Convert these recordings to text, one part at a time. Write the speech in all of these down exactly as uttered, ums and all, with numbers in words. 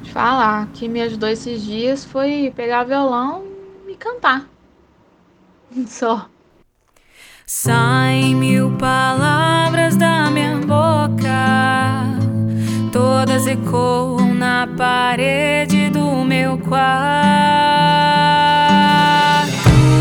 Falar que me ajudou esses dias foi pegar violão e cantar. Só. Saem mil palavras da minha boca, todas ecoam na parede do meu quarto.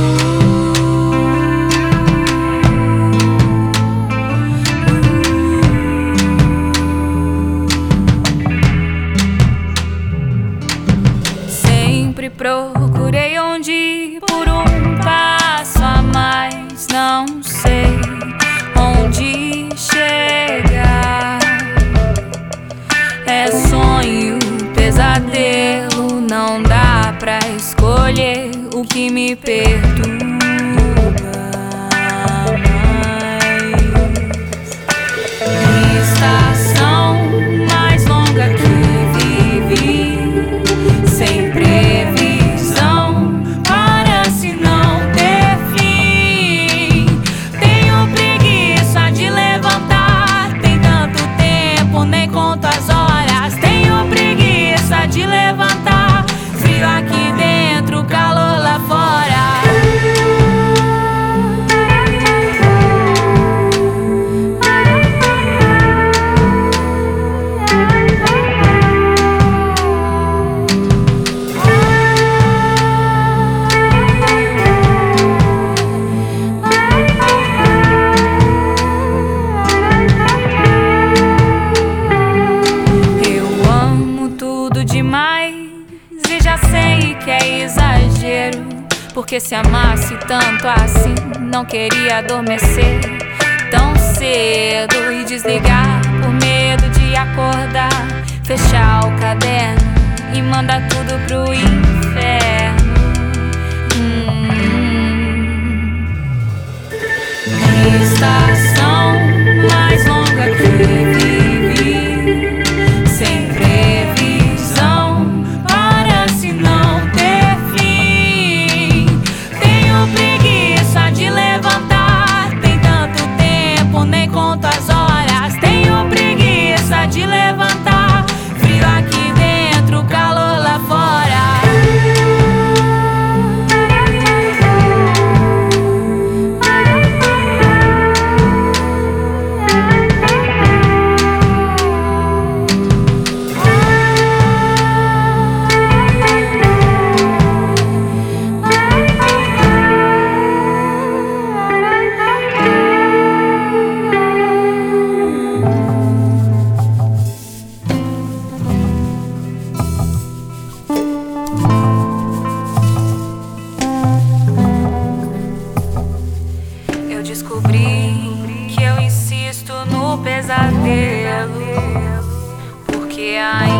Sempre procurei onde ir por um passo a mais, não sei onde chegar. É sonho, pesadelo, não dá pra escolher o que me perturba mais. Estação mais longa que vivi, sem previsão, parece não ter fim. Tenho preguiça de levantar, tem tanto tempo, nem conto as horas. Tenho preguiça de levantar, frio aqui dentro, calor lá fora. Demais e já sei que é exagero, porque se amasse tanto assim não queria adormecer tão cedo e desligar por medo de acordar, fechar o caderno e mandar tudo pro inferno. hum. Estação mais longa que vivi, sem previsão, parece não ter fim. Tenho preguiça de levantar, tem tanto tempo, nem conto as horas. Tenho preguiça de levantar, frio aqui dentro, calor lá fora. Eu descobri que eu insisto no pesadelo, porque ainda